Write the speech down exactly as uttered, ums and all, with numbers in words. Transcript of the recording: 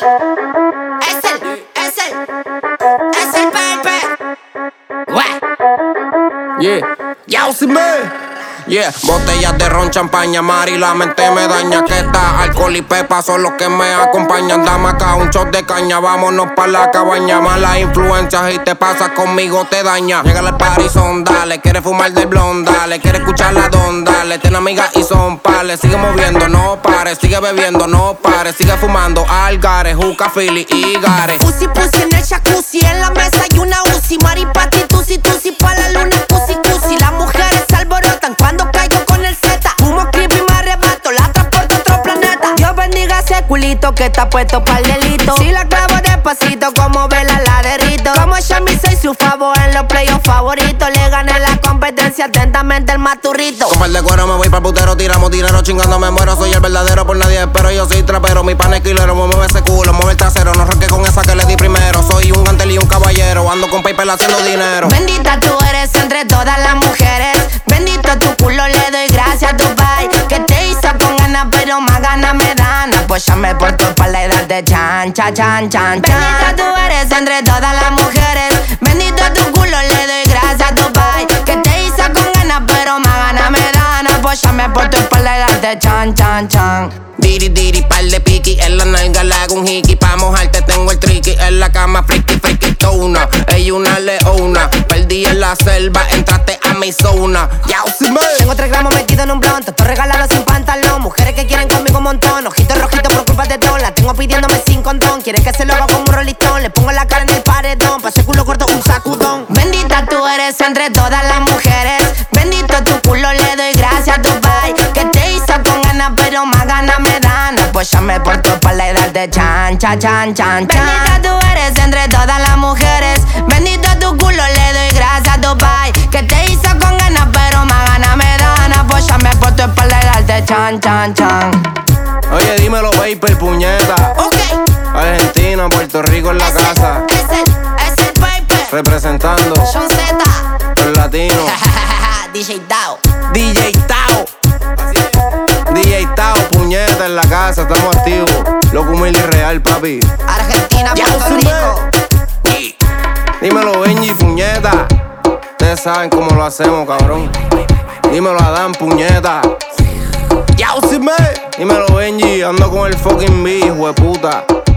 Es el, es el, es el Pepe. Yeah, ya si me. Yeah, botellas de ron, champaña, Mari, la mente me daña. Que está alcohol y pepa son los que me acompañan. Dame acá un shot de caña, vámonos pa' la cabaña. Malas influencias y te pasas conmigo, te daña. Llega al parizón, dale, quiere fumar del blond, dale, quiere escuchar la don, dale. Tiene amigas y son pales, sigue moviendo, no pares, sigue bebiendo, no pares, sigue fumando algares, juca, fili y gares. Pussy, pussy en el jacuzzi, en la mesa hay una Uzi. Mari, pati, tusi, tusi, pa' la luna, pussy, pussy. Las mujeres se alborotan cuando caigo con el Z. Fumo creepy y me arrebato, la transporto a otro planeta. Dios bendiga ese culito que está puesto pa'l delito. Si la clavo despacito, como vela la derrito. Como Shami soy su favor en los playoffs favoritos. Le gané la competencia atentamente el maturrito. Con par de cuero me voy pa'l putero, tiramos dinero chingando me muero. Soy el verdadero, por nadie espero, yo soy trapero. Mi pan es quilero, me mueve ese culo, mueve el trasero. No roque con esa que le di primero. Soy un gantel y un caballero, ando con paper haciendo dinero. Bendita tú eres entre todas las mujeres. Bendito tu culo, le doy gracias a Dubai. Que te hizo con ganas, pero más ganas me dan. Apóyame por tu espalda y darte chan, chan, chan, chan, chan. Bendita tú eres entre todas las mujeres. Bendito tu culo, le doy gracias a Dubai. Que te hizo con ganas, pero más ganas me dan. Apóyame por tu espalda y darte chan, chan, chan. Diri, diri, par de piqui, en la nalga le hago un hiki. Pa' mojarte tengo el tricky, en la cama friki, friki, tona. Ella una leona, perdí en la selva, entraste a mi zona. Ya, si me. Tengo tres gramos metido en un blon, todo regalado sin pantalón. Mujeres que quieren conmigo un montón, ojitos rojitos por culpa de don. La tengo pidiéndome sin condón, quiere que se lo haga como un rolistón. Le pongo la cara en el paredón, pa' ese culo corto un sacudón. Bendita tú eres entre todas las mujeres. Bendito tu culo, le doy gracias a Dubai. Que te hizo con ganas, pero más ganas me dan. Apóyame por tu espalda y darte chan, chan, chan, chan, chan. Bendita tú eres entre todas las mujeres. Bendito tu culo, le doy gracias a Dubai. Que te hizo con ganas, pero más ganas me dan. Apóyame por tu espalda y darte chan, chan, chan. Oye, dímelo, paper, puñeta. Ok. Argentina, Puerto Rico en la Es casa. el, es el, es el Piper. Representando John Z. los latinos. D J Tao. D J Tao. D J Tao, puñeta en la casa, estamos activos. Loco, humilde y real, papi. Argentina, Ya, Puerto sube. Rico. Dímelo, Benji, puñeta. Ustedes saben cómo lo hacemos, cabrón. Dímelo, Adán, puñeta. Ya, me. Dímelo, Benji, ando con el fucking B, hijo de puta.